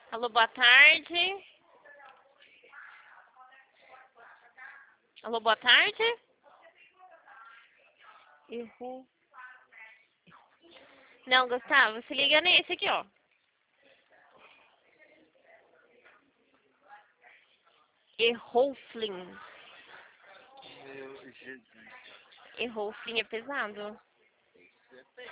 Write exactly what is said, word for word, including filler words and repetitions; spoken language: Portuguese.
Alô, boa tarde. Alô, boa tarde. Errou. Não, Gustavo, se liga nesse aqui, ó. Errou, Flynn. Meu Jesus. Errou, Flynn é pesado.